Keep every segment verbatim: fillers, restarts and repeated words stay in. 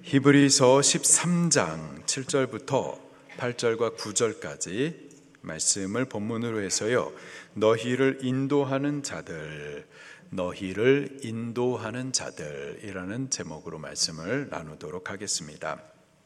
히브리서 십삼 장 칠 절부터 팔 절과 구 절까지 말씀을 본문으로 해서요, 너희를 인도하는 자들, 너희를 인도하는 자들이라는 제목으로 말씀을 나누도록 하겠습니다.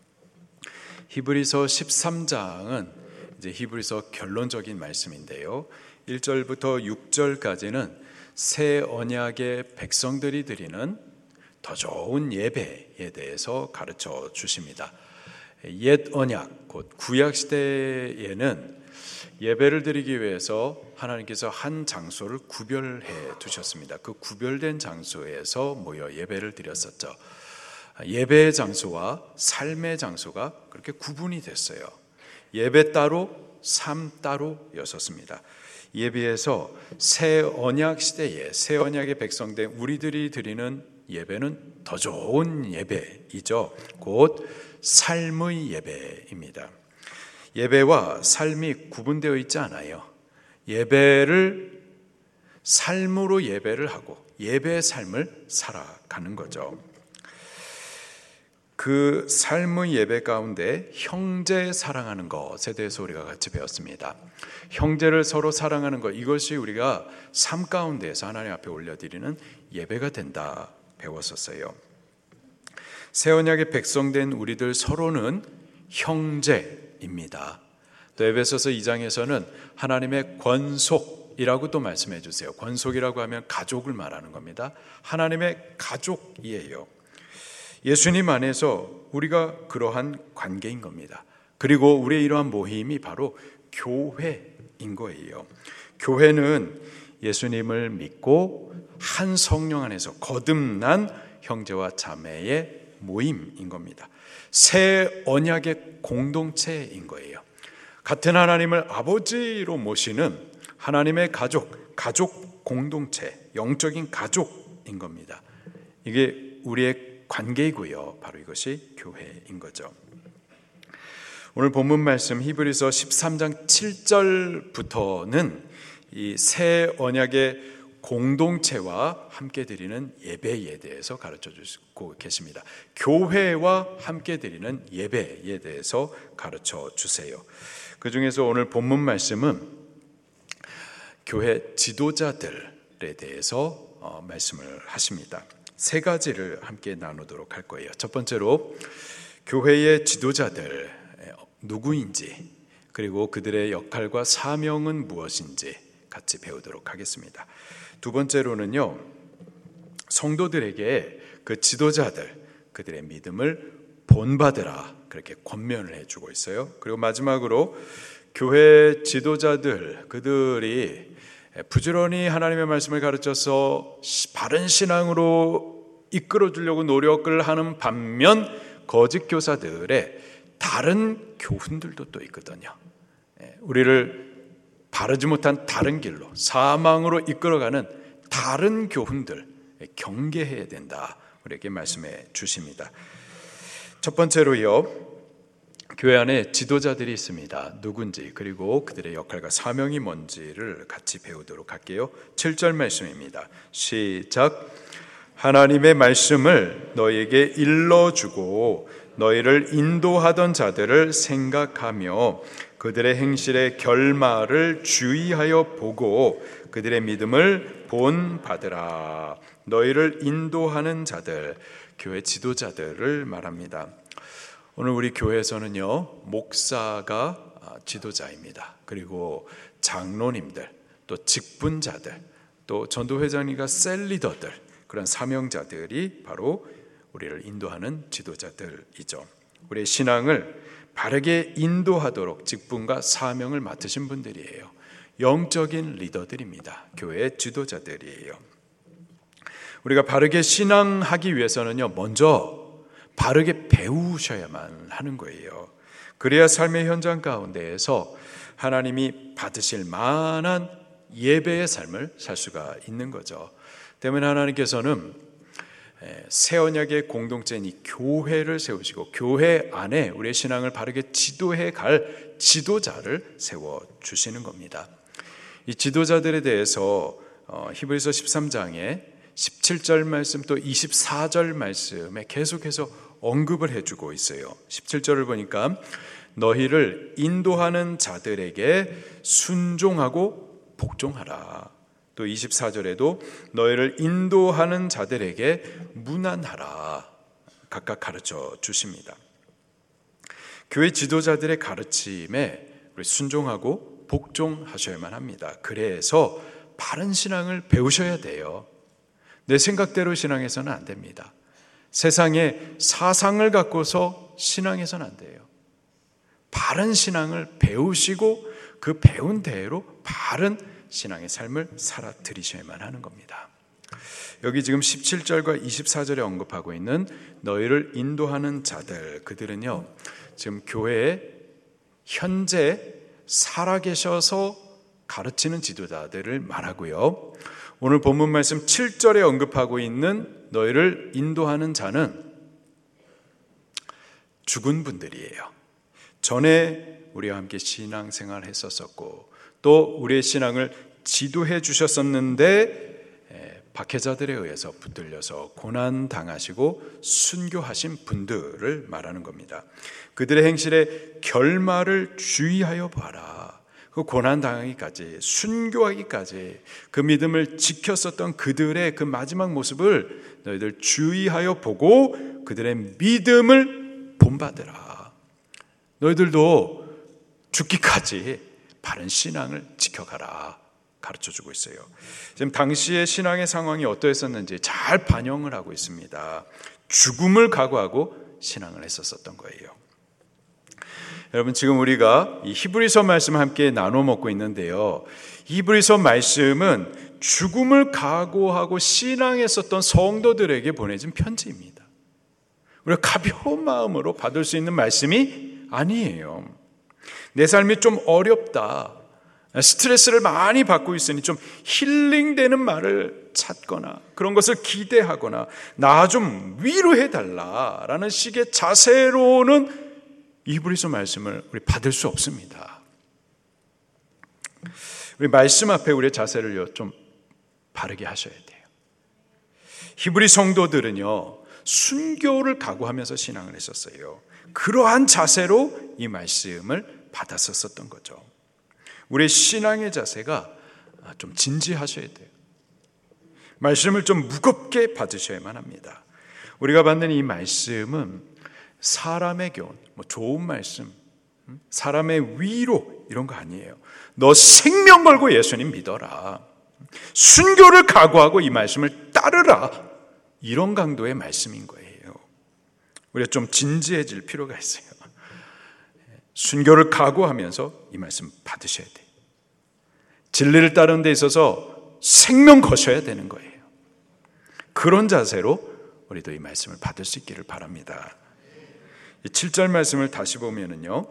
히브리서 십삼 장은 이제 히브리서 결론적인 말씀인데요, 일 절부터 육 절까지는 새 언약의 백성들이 드리는 더 좋은 예배에 대해서 가르쳐 주십니다. 옛 언약, 곧 구약 시대에는 예배를 드리기 위해서 하나님께서 한 장소를 구별해 두셨습니다. 그 구별된 장소에서 모여 예배를 드렸었죠. 예배의 장소와 삶의 장소가 그렇게 구분이 됐어요. 예배 따로, 삶 따로였었습니다. 이에 비해서 새 언약 시대에 새 언약의 백성된 우리들이 드리는 예배는 더 좋은 예배이죠. 곧 삶의 예배입니다. 예배와 삶이 구분되어 있지 않아요. 예배를 삶으로 예배를 하고 예배의 삶을 살아가는 거죠. 그 삶의 예배 가운데 형제 사랑하는 것에 대해서 우리가 같이 배웠습니다. 형제를 서로 사랑하는 것, 이것이 우리가 삶 가운데에서 하나님 앞에 올려드리는 예배가 된다 배웠었어요. 새 언약의 백성된 우리들 서로는 형제입니다. 또 에베소서 이 장에서는 하나님의 권속이라고 또 말씀해 주세요. 권속이라고 하면 가족을 말하는 겁니다. 하나님의 가족이에요. 예수님 안에서 우리가 그러한 관계인 겁니다. 그리고 우리의 이러한 모임이 바로 교회인 거예요. 교회는 예수님을 믿고 한 성령 안에서 거듭난 형제와 자매의 모임인 겁니다. 새 언약의 공동체인 거예요. 같은 하나님을 아버지로 모시는 하나님의 가족, 가족 공동체, 영적인 가족인 겁니다. 이게 우리의 관계이고요, 바로 이것이 교회인 거죠. 오늘 본문 말씀 히브리서 십삼 장 칠 절부터는 이 새 언약의 공동체와 함께 드리는 예배에 대해서 가르쳐 주시고 계십니다. 교회와 함께 드리는 예배에 대해서 가르쳐 주세요. 그 중에서 오늘 본문 말씀은 교회 지도자들에 대해서 어, 말씀을 하십니다. 세 가지를 함께 나누도록 할 거예요. 첫 번째로 교회의 지도자들 누구인지, 그리고 그들의 역할과 사명은 무엇인지 같이 배우도록 하겠습니다. 두 번째로는요, 성도들에게 그 지도자들, 그들의 믿음을 본받으라, 그렇게 권면을 해주고 있어요. 그리고 마지막으로 교회 지도자들, 그들이 부지런히 하나님의 말씀을 가르쳐서 바른 신앙으로 이끌어 주려고 노력을 하는 반면 거짓 교사들의 다른 교훈들도 또 있거든요. 우리를 바르지 못한 다른 길로, 사망으로 이끌어가는 다른 교훈들 경계해야 된다, 우리에게 말씀해 주십니다. 첫 번째로요, 교회 안에 지도자들이 있습니다. 누군지, 그리고 그들의 역할과 사명이 뭔지를 같이 배우도록 할게요. 칠 절 말씀입니다. 시작. 하나님의 말씀을 너희에게 일러주고 너희를 인도하던 자들을 생각하며 그들의 행실의 결말을 주의하여 보고 그들의 믿음을 본받으라. 너희를 인도하는 자들, 교회 지도자들을 말합니다. 오늘 우리 교회에서는요, 목사가 지도자입니다. 그리고 장로님들, 또 직분자들, 또 전도회장님과 셀리더들, 그런 사명자들이 바로 우리를 인도하는 지도자들이죠. 우리의 신앙을 바르게 인도하도록 직분과 사명을 맡으신 분들이에요. 영적인 리더들입니다. 교회의 지도자들이에요. 우리가 바르게 신앙하기 위해서는요, 먼저 바르게 배우셔야만 하는 거예요. 그래야 삶의 현장 가운데에서 하나님이 받으실 만한 예배의 삶을 살 수가 있는 거죠. 때문에 하나님께서는 새 언약의 공동체인 이 교회를 세우시고 교회 안에 우리의 신앙을 바르게 지도해 갈 지도자를 세워주시는 겁니다. 이 지도자들에 대해서 히브리서 십삼 장에 십칠 절 말씀 또 이십사 절 말씀에 계속해서 언급을 해주고 있어요. 십칠 절을 보니까 너희를 인도하는 자들에게 순종하고 복종하라. 또 이십사 절에도 너희를 인도하는 자들에게 무난하라. 각각 가르쳐 주십니다. 교회 지도자들의 가르침에 우리 순종하고 복종하셔야만 합니다. 그래서 바른 신앙을 배우셔야 돼요. 내 생각대로 신앙해서는 안 됩니다. 세상의 사상을 갖고서 신앙해서는 안 돼요. 바른 신앙을 배우시고 그 배운 대로 바른 신앙의 삶을 살아 드리셔야만 하는 겁니다. 여기 지금 십칠 절과 이십사 절에 언급하고 있는 너희를 인도하는 자들, 그들은요 지금 교회에 현재 살아계셔서 가르치는 지도자들을 말하고요, 오늘 본문 말씀 칠 절에 언급하고 있는 너희를 인도하는 자는 죽은 분들이에요. 전에 우리와 함께 신앙생활을 했었었고 또 우리의 신앙을 지도해 주셨었는데 박해자들에 의해서 붙들려서 고난당하시고 순교하신 분들을 말하는 겁니다. 그들의 행실의 결말을 주의하여 봐라. 그 고난당하기까지, 순교하기까지 그 믿음을 지켰었던 그들의 그 마지막 모습을 너희들 주의하여 보고 그들의 믿음을 본받으라. 너희들도 죽기까지 바른 신앙을 지켜가라 가르쳐주고 있어요. 지금 당시의 신앙의 상황이 어떠했었는지 잘 반영을 하고 있습니다. 죽음을 각오하고 신앙을 했었던 거예요. 여러분, 지금 우리가 이 히브리서 말씀 함께 나눠 먹고 있는데요, 히브리서 말씀은 죽음을 각오하고 신앙했었던 성도들에게 보내진 편지입니다. 우리가 가벼운 마음으로 받을 수 있는 말씀이 아니에요. 내 삶이 좀 어렵다, 스트레스를 많이 받고 있으니 좀 힐링되는 말을 찾거나 그런 것을 기대하거나 나 좀 위로해달라라는 식의 자세로는 히브리서 말씀을 우리 받을 수 없습니다. 우리 말씀 앞에 우리의 자세를 좀 바르게 하셔야 돼요. 히브리 성도들은요 순교를 각오하면서 신앙을 했었어요. 그러한 자세로 이 말씀을 받았었던 거죠. 우리의 신앙의 자세가 좀 진지하셔야 돼요. 말씀을 좀 무겁게 받으셔야만 합니다. 우리가 받는 이 말씀은 사람의 교훈, 뭐 좋은 말씀, 사람의 위로 이런 거 아니에요. 너 생명 걸고 예수님 믿어라, 순교를 각오하고 이 말씀을 따르라, 이런 강도의 말씀인 거예요. 우리가 좀 진지해질 필요가 있어요. 순교를 각오하면서 이 말씀 받으셔야 돼요. 진리를 따르는 데 있어서 생명 거셔야 되는 거예요. 그런 자세로 우리도 이 말씀을 받을 수 있기를 바랍니다. 이 칠 절 말씀을 다시 보면은요,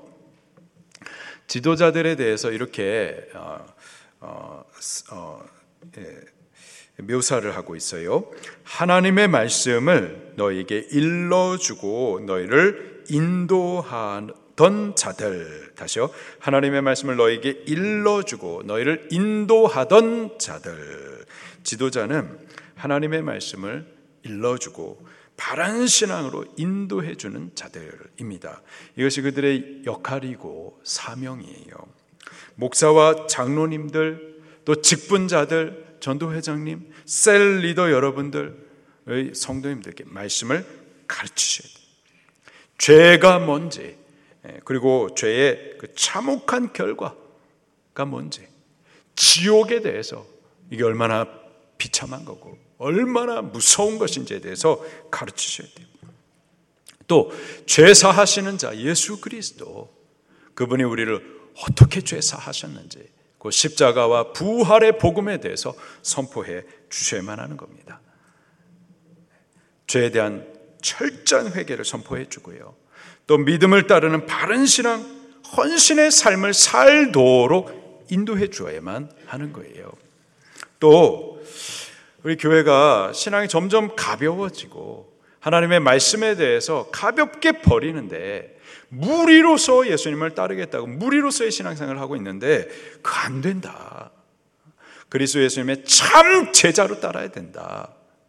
지도자들에 대해서 이렇게 어, 어, 어, 예, 묘사를 하고 있어요. 하나님의 말씀을 너희에게 일러주고 너희를 인도하던 자들, 다시요, 하나님의 말씀을 너희에게 일러주고 너희를 인도하던 자들. 지도자는 하나님의 말씀을 일러주고 바른 신앙으로 인도해주는 자들입니다. 이것이 그들의 역할이고 사명이에요. 목사와 장로님들, 또 직분자들, 전도회장님, 셀 리더 여러분들의 성도님들께 말씀을 가르치셔야 돼요. 죄가 뭔지, 그리고 죄의 그 참혹한 결과가 뭔지, 지옥에 대해서 이게 얼마나 비참한 거고 얼마나 무서운 것인지에 대해서 가르치셔야 돼요. 또 죄 사하시는 자 예수 그리스도, 그분이 우리를 어떻게 죄 사하셨는지 그 십자가와 부활의 복음에 대해서 선포해 주셔야만 하는 겁니다. 죄에 대한 철저한 회개를 선포해 주고요, 또 믿음을 따르는 바른 신앙, 헌신의 삶을 살도록 인도해 주어야만 하는 거예요. 또 우리 교회가 신앙이 점점 가벼워지고 하나님의 말씀에 대해서 가볍게 버리는데, 무리로서 예수님을 따르겠다고 무리로서의 신앙생활을 하고 있는데 그거 안 된다. 그리스도 예수님의 참 제자로 따라야 된다.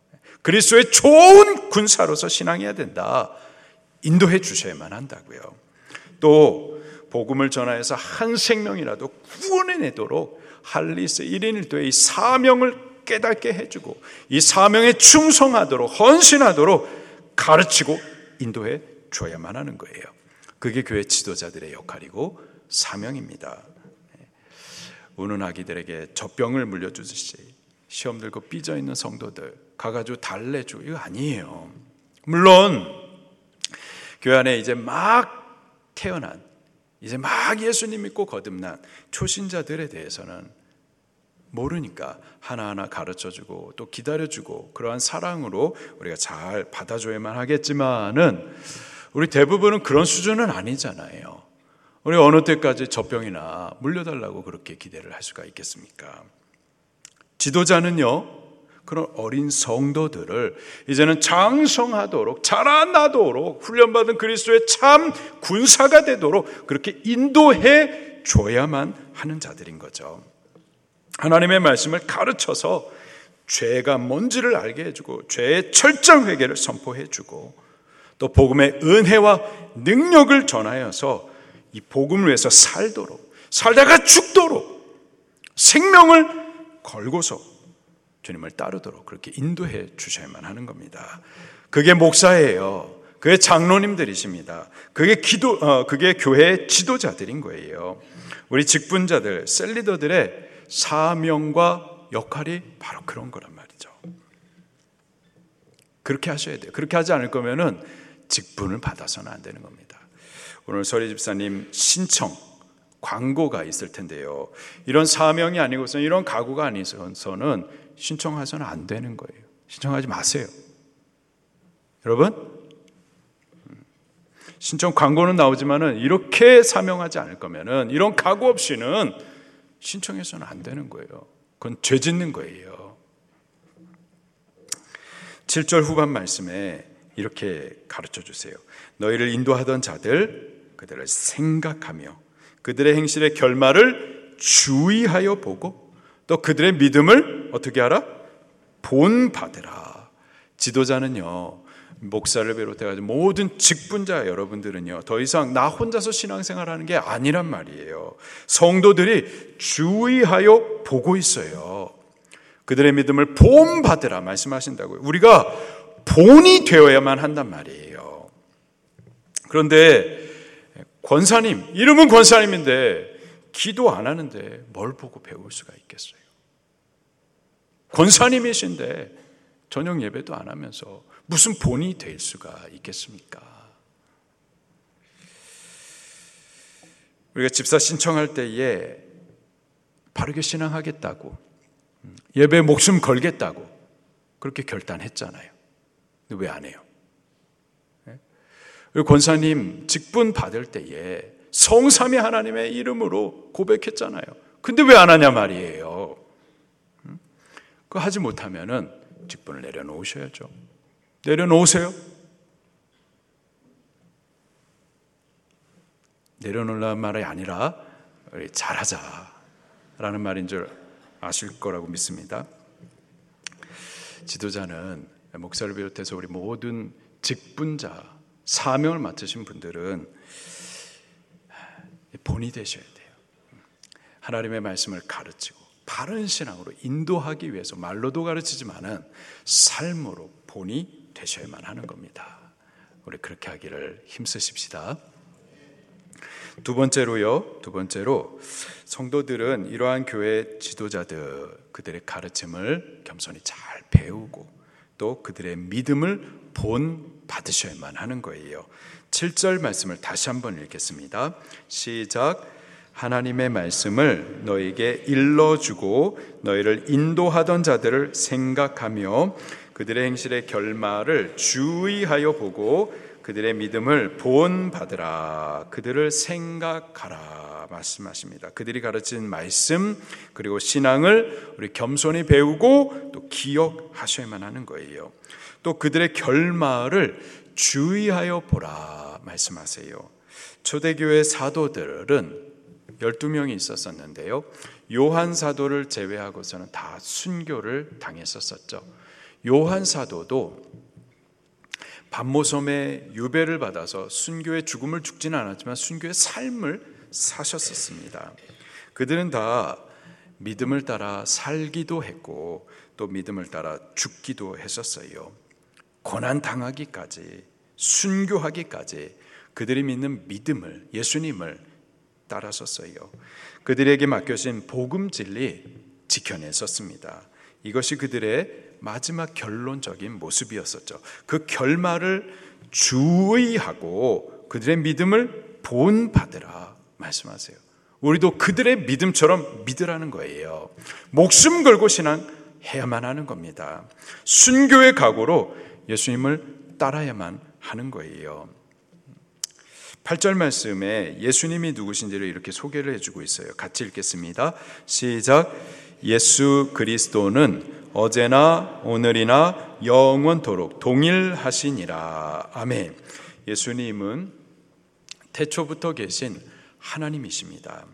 그리스도의 좋은 군사로서 신앙해야 된다. 인도해 주셔야만 한다고요. 또 복음을 전하여서 한 생명이라도 구원해내도록 할리스 일 인 일 도의 이 사명을 깨닫게 해주고 이 사명에 충성하도록 헌신하도록 가르치고 인도해 줘야만 하는 거예요. 그게 교회 지도자들의 역할이고 사명입니다. 우는 아기들에게 젖병을 물려주듯이 시험 들고 삐져있는 성도들 가가지고 달래주고 이거 아니에요. 물론 교회 안에 이제 막 태어난 이제 막 예수님 믿고 거듭난 초신자들에 대해서는 모르니까 하나하나 가르쳐주고 또 기다려주고 그러한 사랑으로 우리가 잘 받아줘야만 하겠지만은 우리 대부분은 그런 수준은 아니잖아요. 우리 어느 때까지 젖병이나 물려달라고 그렇게 기대를 할 수가 있겠습니까? 지도자는요, 그런 어린 성도들을 이제는 장성하도록 자라나도록 훈련받은 그리스도의 참 군사가 되도록 그렇게 인도해 줘야만 하는 자들인 거죠. 하나님의 말씀을 가르쳐서 죄가 뭔지를 알게 해주고 죄의 철저한 회개를 선포해주고 또 복음의 은혜와 능력을 전하여서 이 복음을 위해서 살도록 살다가 죽도록 생명을 걸고서 주님을 따르도록 그렇게 인도해 주셔야만 하는 겁니다. 그게 목사예요. 그게 장로님들이십니다. 그게 기도, 어, 그게 교회의 지도자들인 거예요. 우리 직분자들, 셀리더들의 사명과 역할이 바로 그런 거란 말이죠. 그렇게 하셔야 돼요. 그렇게 하지 않을 거면은 직분을 받아서는 안 되는 겁니다. 오늘 서리 집사님 신청 광고가 있을 텐데요. 이런 사명이 아니고서는 이런 각오가 아니고서는 신청해서는 안 되는 거예요. 신청하지 마세요. 여러분, 신청 광고는 나오지만은 이렇게 사명하지 않을 거면은 이런 각오 없이는 신청해서는 안 되는 거예요. 그건 죄 짓는 거예요. 칠 절 후반 말씀에 이렇게 가르쳐 주세요. 너희를 인도하던 자들 그들을 생각하며 그들의 행실의 결말을 주의하여 보고 또 그들의 믿음을 어떻게 하라? 본받으라. 지도자는요, 목사를 비롯해가지고 모든 직분자 여러분들은요, 더 이상 나 혼자서 신앙생활하는 게 아니란 말이에요. 성도들이 주의하여 보고 있어요. 그들의 믿음을 본받으라 말씀하신다고요. 우리가 본이 되어야만 한단 말이에요. 그런데 권사님, 이름은 권사님인데 기도 안 하는데 뭘 보고 배울 수가 있겠어요? 권사님이신데 저녁 예배도 안 하면서 무슨 본이 될 수가 있겠습니까? 우리가 집사 신청할 때에 바르게 신앙하겠다고 예배에 목숨 걸겠다고 그렇게 결단했잖아요. 근데 왜 안 해요? 우리 권사님 직분 받을 때에 성삼위 하나님의 이름으로 고백했잖아요. 근데 왜 안 하냐 말이에요. 그거 하지 못하면은 직분을 내려놓으셔야죠. 내려놓으세요. 내려놓으라는 말이 아니라 우리 잘하자라는 말인 줄 아실 거라고 믿습니다. 지도자는 목사를 비롯해서 우리 모든 직분자, 사명을 맡으신 분들은 본이 되셔야 돼요. 하나님의 말씀을 가르치고 바른 신앙으로 인도하기 위해서 말로도 가르치지만은 삶으로 본이 되셔야만 하는 겁니다. 우리 그렇게 하기를 힘쓰십시다. 두 번째로요. 두 번째로 성도들은 이러한 교회 지도자들 그들의 가르침을 겸손히 잘 배우고 또 그들의 믿음을 본 받으셔야만 하는 거예요. 칠 절 말씀을 다시 한번 읽겠습니다. 시작. 하나님의 말씀을 너에게 일러주고 너희를 인도하던 자들을 생각하며 그들의 행실의 결말을 주의하여 보고 그들의 믿음을 본받으라. 그들을 생각하라 말씀하십니다. 그들이 가르친 말씀 그리고 신앙을 우리 겸손히 배우고 또 기억하셔야만 하는 거예요. 또 그들의 결말을 주의하여 보라 말씀하세요. 초대교회 사도들은 열두 명이 있었었는데요. 요한 사도를 제외하고서는 다 순교를 당했었었죠. 요한 사도도 반모섬의 유배를 받아서 순교의 죽음을 죽지는 않았지만 순교의 삶을 사셨었습니다. 그들은 다 믿음을 따라 살기도 했고 또 믿음을 따라 죽기도 했었어요. 고난 당하기까지, 순교하기까지 그들이 믿는 믿음을, 예수님을 따랐었어요. 그들에게 맡겨진 복음 진리 지켜냈었습니다. 이것이 그들의 마지막 결론적인 모습이었었죠. 그 결말을 주의하고 그들의 믿음을 본받으라 말씀하세요. 우리도 그들의 믿음처럼 믿으라는 거예요. 목숨 걸고 신앙해야만 하는 겁니다. 순교의 각오로 예수님을 따라야만 하는 거예요. 팔 절 말씀에 예수님이 누구신지를 이렇게 소개를 해주고 있어요. 같이 읽겠습니다. 시작. 예수 그리스도는 어제나 오늘이나 영원토록 동일하시니라. 아멘. 예수님은 태초부터 계신 하나님이십니다.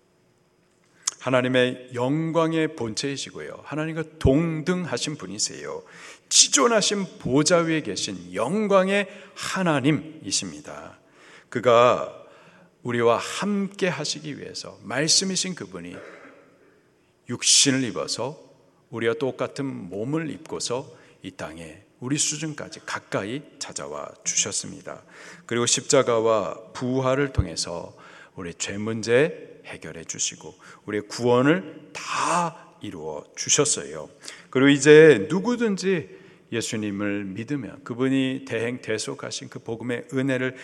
하나님의 영광의 본체이시고요. 하나님과 동등하신 분이세요. 지존하신 보좌 위에 계신 영광의 하나님이십니다. 그가 우리와 함께 하시기 위해서 말씀이신 그분이 육신을 입어서 우리와 똑같은 몸을 입고서 이 땅에 우리 수준까지 가까이 찾아와 주셨습니다. 그리고 십자가와 부활을 통해서 우리 죄 문제 해결해 주시고 우리의 구원을 다 이루어 주셨어요. 그리고 이제 누구든지 예수님을 믿으면 그분이 대행대속하신 그 복음의 은혜를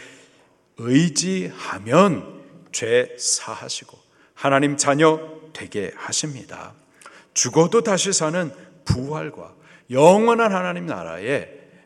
의지하면 죄 사하시고 하나님 자녀 되게 하십니다. 죽어도 다시 사는 부활과 영원한 하나님 나라의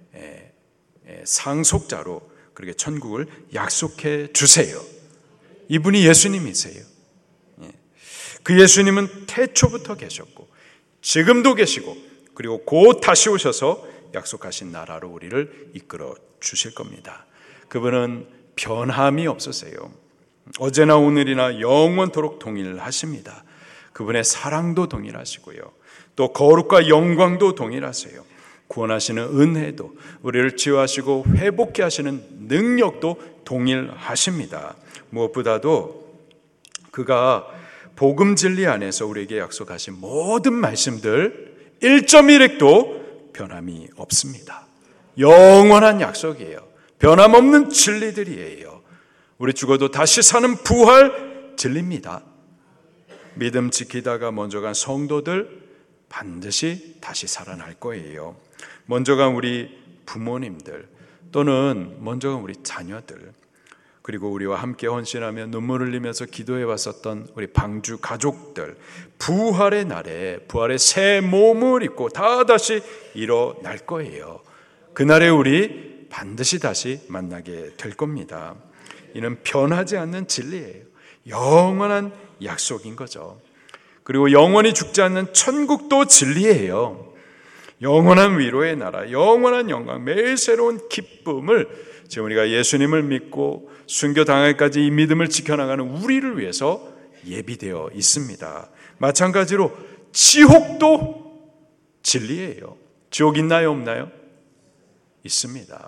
상속자로 그렇게 천국을 약속해 주세요. 이분이 예수님이세요. 그 예수님은 태초부터 계셨고 지금도 계시고 그리고 곧 다시 오셔서 약속하신 나라로 우리를 이끌어 주실 겁니다. 그분은 변함이 없으세요. 어제나 오늘이나 영원토록 동일하십니다. 그분의 사랑도 동일하시고요. 또 거룩과 영광도 동일하세요. 구원하시는 은혜도 우리를 치유하시고 회복케 하시는 능력도 동일하십니다. 무엇보다도 그가 복음 진리 안에서 우리에게 약속하신 모든 말씀들 일 점 일 획도 변함이 없습니다. 영원한 약속이에요. 변함없는 진리들이에요. 우리 죽어도 다시 사는 부활 진리입니다. 믿음 지키다가 먼저 간 성도들 반드시 다시 살아날 거예요. 먼저 간 우리 부모님들 또는 먼저 간 우리 자녀들 그리고 우리와 함께 헌신하며 눈물을 흘리면서 기도해 왔었던 우리 방주 가족들 부활의 날에 부활의 새 몸을 입고 다 다시 일어날 거예요. 그날에 우리 반드시 다시 만나게 될 겁니다. 이는 변하지 않는 진리예요. 영원한 약속인 거죠. 그리고 영원히 죽지 않는 천국도 진리예요. 영원한 위로의 나라, 영원한 영광, 매일 새로운 기쁨을 지금 우리가 예수님을 믿고 순교당할까지 이 믿음을 지켜나가는 우리를 위해서 예비되어 있습니다. 마찬가지로 지옥도 진리예요. 지옥 있나요, 없나요? 있습니다.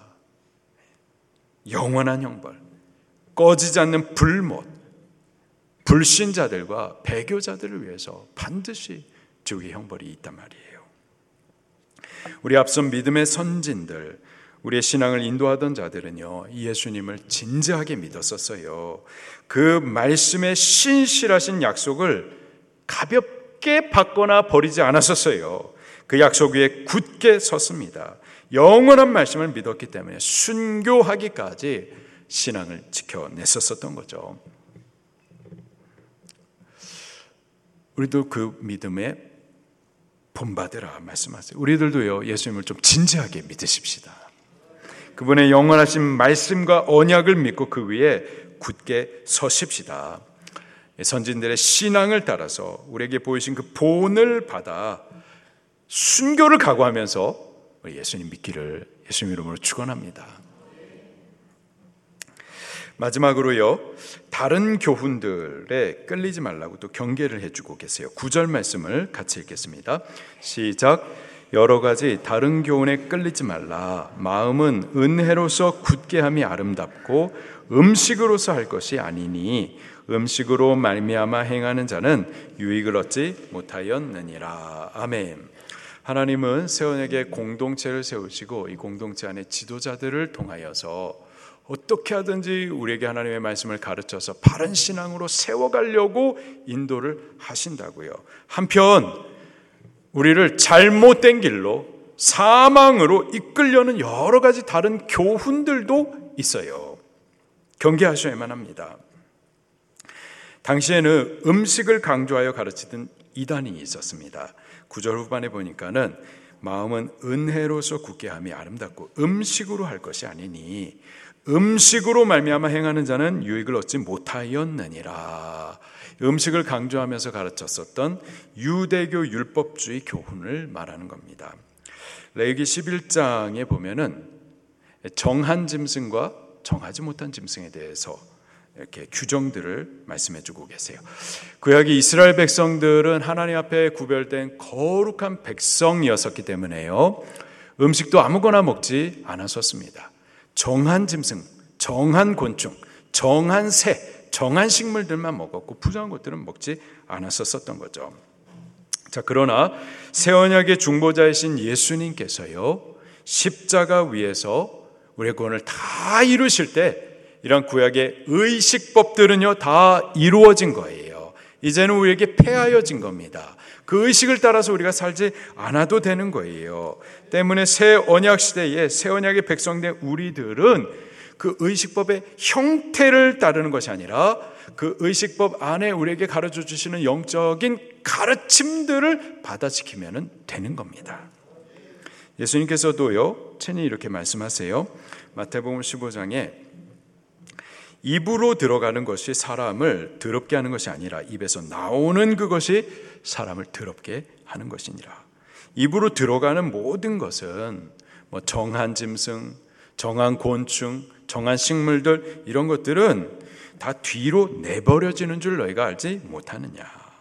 영원한 형벌, 꺼지지 않는 불못, 불신자들과 배교자들을 위해서 반드시 지옥의 형벌이 있단 말이에요. 우리 앞선 믿음의 선진들, 우리의 신앙을 인도하던 자들은요, 예수님을 진지하게 믿었었어요. 그 말씀의 신실하신 약속을 가볍게 받거나 버리지 않았었어요. 그 약속 위에 굳게 섰습니다. 영원한 말씀을 믿었기 때문에 순교하기까지 신앙을 지켜냈었던 거죠. 우리도 그 믿음에 본받으라 말씀하세요. 우리들도요, 예수님을 좀 진지하게 믿으십시다. 그분의 영원하신 말씀과 언약을 믿고 그 위에 굳게 서십시다. 선진들의 신앙을 따라서 우리에게 보이신 그 본을 받아 순교를 각오하면서 예수님 믿기를 예수님 이름으로 축원합니다. 마지막으로요, 다른 교훈들에 끌리지 말라고 또 경계를 해주고 계세요. 구 절 말씀을 같이 읽겠습니다. 시작. 여러 가지 다른 교훈에 끌리지 말라. 마음은 은혜로서 굳게 함이 아름답고 음식으로서 할 것이 아니니 음식으로 말미암아 행하는 자는 유익을 얻지 못하였느니라. 아멘. 하나님은 새 언약의 공동체를 세우시고 이 공동체 안에 지도자들을 통하여서 어떻게 하든지 우리에게 하나님의 말씀을 가르쳐서 바른 신앙으로 세워가려고 인도를 하신다고요. 한편 우리를 잘못된 길로 사망으로 이끌려는 여러 가지 다른 교훈들도 있어요. 경계하셔야만 합니다. 당시에는 음식을 강조하여 가르치던 이단이 있었습니다. 구절 후반에 보니까는 마음은 은혜로서 굳게 함이 아름답고 음식으로 할 것이 아니니 음식으로 말미암아 행하는 자는 유익을 얻지 못하였느니라. 음식을 강조하면서 가르쳤었던 유대교 율법주의 교훈을 말하는 겁니다. 레위기 십일 장에 보면은 정한 짐승과 정하지 못한 짐승에 대해서 이렇게 규정들을 말씀해 주고 계세요. 구약의 이스라엘 백성들은 하나님 앞에 구별된 거룩한 백성이었었기 때문에요, 음식도 아무거나 먹지 않았었습니다. 정한 짐승, 정한 곤충, 정한 새, 정한 식물들만 먹었고 부정한 것들은 먹지 않았었던 거죠. 자, 그러나 새 언약의 중보자이신 예수님께서요, 십자가 위에서 우리의 구원을 다 이루실 때 이런 구약의 의식법들은요 다 이루어진 거예요. 이제는 우리에게 폐하여진 겁니다. 그 의식을 따라서 우리가 살지 않아도 되는 거예요. 때문에 새 언약 시대에 새 언약의 백성된 우리들은 그 의식법의 형태를 따르는 것이 아니라 그 의식법 안에 우리에게 가르쳐 주시는 영적인 가르침들을 받아 지키면 되는 겁니다. 예수님께서도요 친히 이렇게 말씀하세요. 마태복음 십오 장에 입으로 들어가는 것이 사람을 더럽게 하는 것이 아니라 입에서 나오는 그것이 사람을 더럽게 하는 것이니라. 입으로 들어가는 모든 것은 뭐 정한 짐승, 정한 곤충, 정한 식물들, 이런 것들은 다 뒤로 내버려지는 줄 너희가 알지 못하느냐.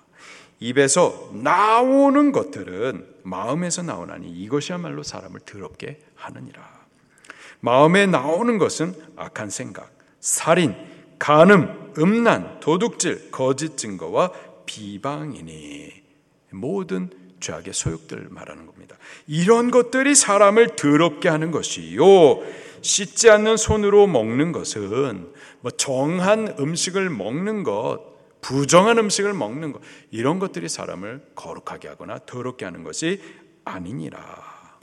입에서 나오는 것들은 마음에서 나오나니 이것이야말로 사람을 더럽게 하느니라. 마음에 나오는 것은 악한 생각, 살인, 간음, 음란, 도둑질, 거짓 증거와 비방이니 모든 죄악의 소욕들 말하는 겁니다. 이런 것들이 사람을 더럽게 하는 것이요, 씻지 않는 손으로 먹는 것은 뭐 정한 음식을 먹는 것, 부정한 음식을 먹는 것, 이런 것들이 사람을 거룩하게 하거나 더럽게 하는 것이 아니니라.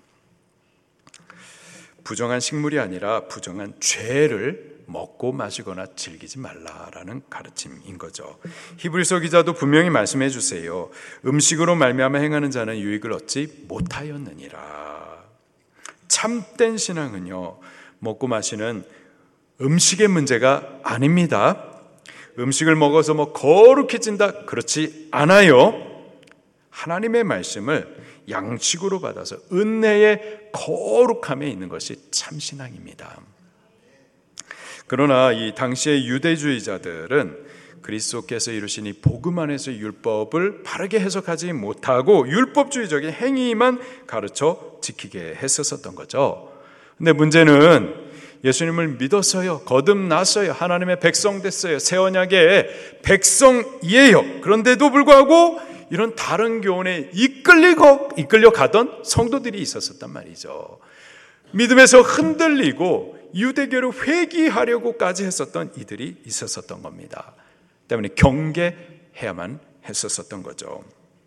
부정한 식물이 아니라 부정한 죄를 먹고 마시거나 즐기지 말라라는 가르침인 거죠. 히브리서 기자도 분명히 말씀해 주세요. 음식으로 말미암아 행하는 자는 유익을 얻지 못하였느니라. 참된 신앙은요, 먹고 마시는 음식의 문제가 아닙니다. 음식을 먹어서 뭐 거룩해진다, 그렇지 않아요. 하나님의 말씀을 양식으로 받아서 은혜의 거룩함에 있는 것이 참신앙입니다. 그러나 이 당시의 유대주의자들은 그리스도께서 이루신 이 복음 안에서 율법을 바르게 해석하지 못하고 율법주의적인 행위만 가르쳐 지키게 했었던 거죠. 근데 문제는 예수님을 믿었어요. 거듭났어요. 하나님의 백성 됐어요. 새 언약의 백성이에요. 그런데도 불구하고 이런 다른 교훈에 이끌리고 이끌려 가던 성도들이 있었단 말이죠. 믿음에서 흔들리고 유대교를 회귀하려고까지 했었던 이들이 있었던 겁니다. 때문에 경계해야만 했었던 거죠.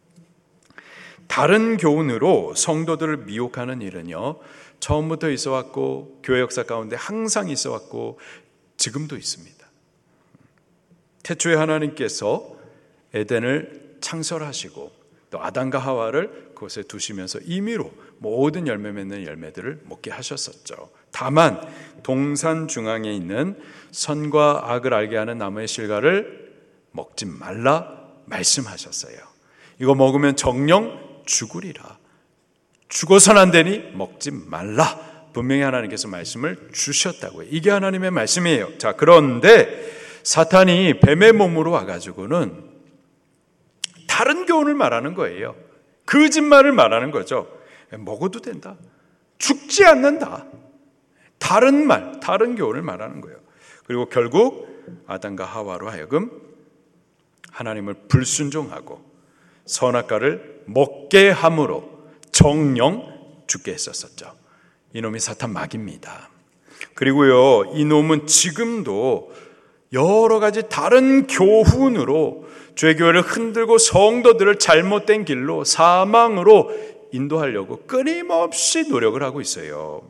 다른 교훈으로 성도들을 미혹하는 일은요, 처음부터 있어왔고 교회 역사 가운데 항상 있어왔고 지금도 있습니다. 태초에 하나님께서 에덴을 창설하시고 또 아담과 하와를 그곳에 두시면서 임의로 모든 열매 맺는 열매들을 먹게 하셨었죠. 다만 동산 중앙에 있는 선과 악을 알게 하는 나무의 실과를 먹지 말라 말씀하셨어요. 이거 먹으면 정령 죽으리라. 죽어서는 안 되니 먹지 말라. 분명히 하나님께서 말씀을 주셨다고요. 이게 하나님의 말씀이에요. 자, 그런데 사탄이 뱀의 몸으로 와가지고는 다른 교훈을 말하는 거예요. 거짓말을 말하는 거죠. 먹어도 된다. 죽지 않는다. 다른 말, 다른 교훈을 말하는 거예요. 그리고 결국 아담과 하와로 하여금 하나님을 불순종하고 선악과를 먹게 함으로 정령 죽게 했었었죠. 이놈이 사탄 마귀입니다. 그리고요, 이놈은 지금도 여러 가지 다른 교훈으로 죄교회를 흔들고 성도들을 잘못된 길로 사망으로 인도하려고 끊임없이 노력을 하고 있어요.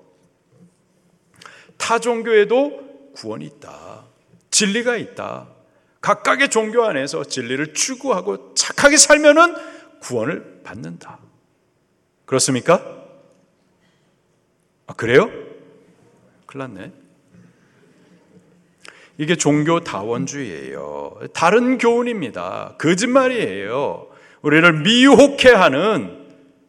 타 종교에도 구원이 있다. 진리가 있다. 각각의 종교 안에서 진리를 추구하고 착하게 살면은 구원을 받는다. 그렇습니까? 아, 그래요? 큰일 났네. 이게 종교다원주의예요. 다른 교훈입니다. 거짓말이에요. 우리를 미혹해 하는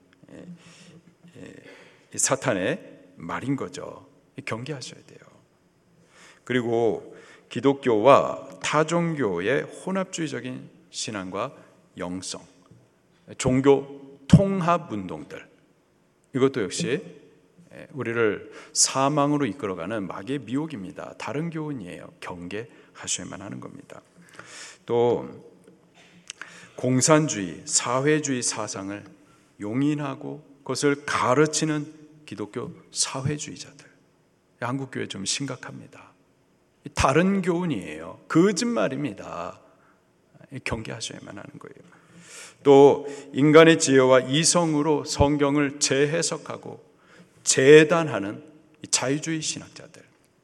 사탄의 말인 거죠. 경계하셔야 돼요. 그리고 기독교와 타종교의 혼합주의적인 신앙과 영성, 종교 통합 운동들, 이것도 역시 우리를 사망으로 이끌어가는 마귀의 미혹입니다. 다른 교훈이에요. 경계하셔야만 하는 겁니다. 또 공산주의, 사회주의 사상을 용인하고 그것을 가르치는 기독교 사회주의자들, 한국교회 좀 심각합니다. 다른 교훈이에요. 거짓말입니다. 경계하셔야만 하는 거예요. 또 인간의 지혜와 이성으로 성경을 재해석하고 재단하는 자유주의 신학자들.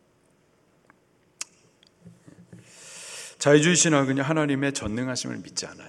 자유주의 신학은 하나님의 전능하심을 믿지 않아요.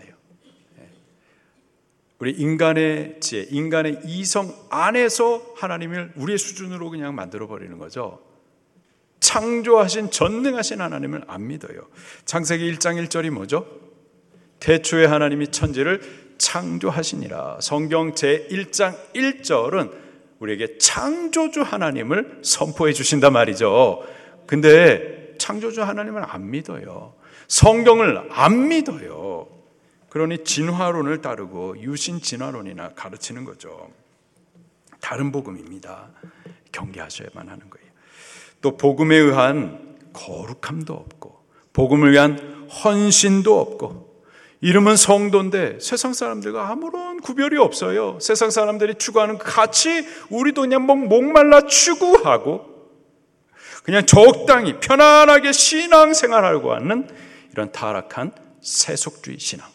우리 인간의 지혜, 인간의 이성 안에서 하나님을 우리의 수준으로 그냥 만들어버리는 거죠. 창조하신 전능하신 하나님을 안 믿어요. 창세기 일 장 일 절이 뭐죠? 태초에 하나님이 천지를 창조하시니라. 성경 제일 장 일 절은 우리에게 창조주 하나님을 선포해 주신단 말이죠. 근데 창조주 하나님을 안 믿어요. 성경을 안 믿어요. 그러니 진화론을 따르고 유신 진화론이나 가르치는 거죠. 다른 복음입니다. 경계하셔야만 하는 거예요. 또 복음에 의한 거룩함도 없고 복음을 위한 헌신도 없고 이름은 성도인데 세상 사람들과 아무런 구별이 없어요. 세상 사람들이 추구하는 그 가치 우리도 그냥 목말라 추구하고 그냥 적당히 편안하게 신앙생활하려고 하는 이런 타락한 세속주의 신앙,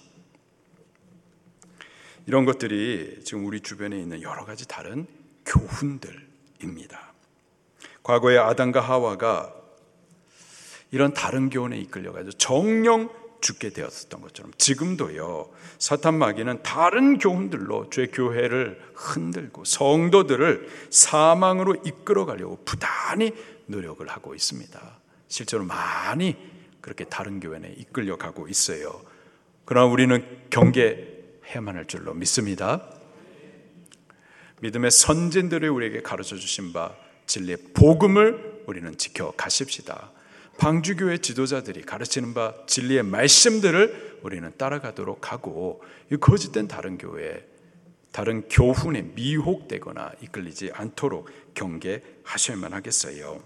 이런 것들이 지금 우리 주변에 있는 여러 가지 다른 교훈들입니다. 과거에 아담과 하와가 이런 다른 교훈에 이끌려가지고 정령 죽게 되었었던 것처럼 지금도요, 사탄 마귀는 다른 교훈들로 죄 교회를 흔들고 성도들을 사망으로 이끌어가려고 부단히 노력을 하고 있습니다. 실제로 많이 그렇게 다른 교회에 이끌려가고 있어요. 그러나 우리는 경계해야만 할 줄로 믿습니다. 믿음의 선진들이 우리에게 가르쳐 주신 바 진리의 복음을 우리는 지켜가십시다. 방주교회 지도자들이 가르치는 바 진리의 말씀들을 우리는 따라가도록 하고, 이 거짓된 다른 교회, 다른 교훈에 미혹되거나 이끌리지 않도록 경계하셔야만 하겠어요.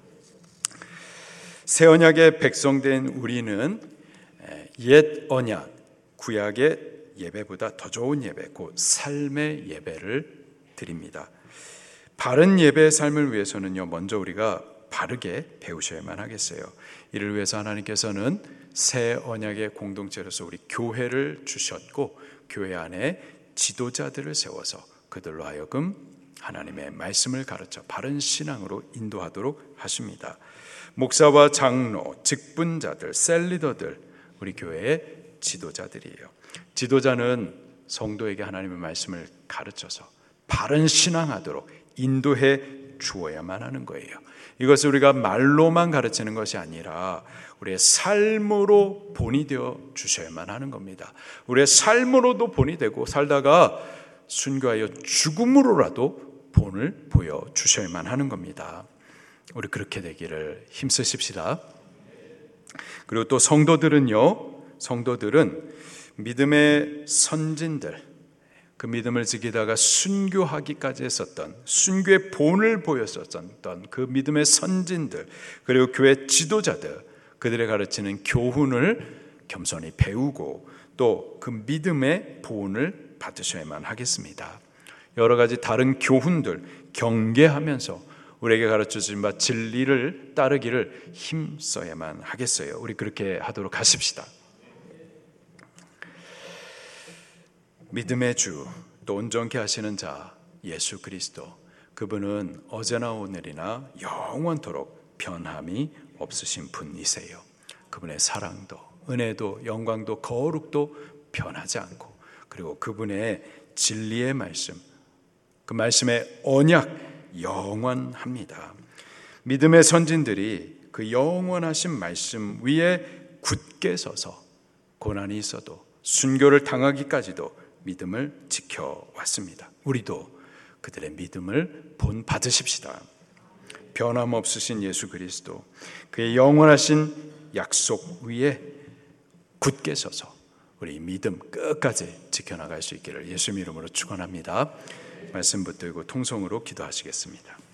새 언약의 백성된 우리는 옛 언약, 구약의 예배보다 더 좋은 예배, 곧 삶의 예배를 드립니다. 바른 예배의 삶을 위해서는요, 먼저 우리가 바르게 배우셔야만 하겠어요. 이를 위해서 하나님께서는 새 언약의 공동체로서 우리 교회를 주셨고, 교회 안에 지도자들을 세워서 그들로 하여금 하나님의 말씀을 가르쳐 바른 신앙으로 인도하도록 하십니다. 목사와 장로, 직분자들, 셀리더들, 우리 교회의 지도자들이에요. 지도자는 성도에게 하나님의 말씀을 가르쳐서 바른 신앙하도록 인도해 주어야만 하는 거예요. 이것을 우리가 말로만 가르치는 것이 아니라 우리의 삶으로 본이 되어 주셔야만 하는 겁니다. 우리의 삶으로도 본이 되고 살다가 순교하여 죽음으로라도 본을 보여 주셔야만 하는 겁니다. 우리 그렇게 되기를 힘쓰십시다. 그리고 또 성도들은요, 성도들은 믿음의 선진들, 그 믿음을 지키다가 순교하기까지 했었던, 순교의 본을 보였었던 그 믿음의 선진들, 그리고 교회 지도자들, 그들의 가르치는 교훈을 겸손히 배우고 또 그 믿음의 보온을 받으셔야만 하겠습니다. 여러 가지 다른 교훈들 경계하면서 우리에게 가르쳐주신 바 진리를 따르기를 힘써야만 하겠어요. 우리 그렇게 하도록 하십시다. 믿음의 주, 또 온전케 하시는 자 예수 그리스도, 그분은 어제나 오늘이나 영원토록 변함이 없으신 분이세요. 그분의 사랑도 은혜도 영광도 거룩도 변하지 않고, 그리고 그분의 진리의 말씀, 그 말씀의 언약 영원합니다. 믿음의 선진들이 그 영원하신 말씀 위에 굳게 서서 고난이 있어도 순교를 당하기까지도 믿음을 지켜왔습니다. 우리도 그들의 믿음을 본받으십시다. 변함없으신 예수 그리스도, 그의 영원하신 약속 위에 굳게 서서 우리 믿음 끝까지 지켜나갈 수 있기를 예수님 이름으로 축원합니다. 말씀 붙들고 통성으로 기도하시겠습니다.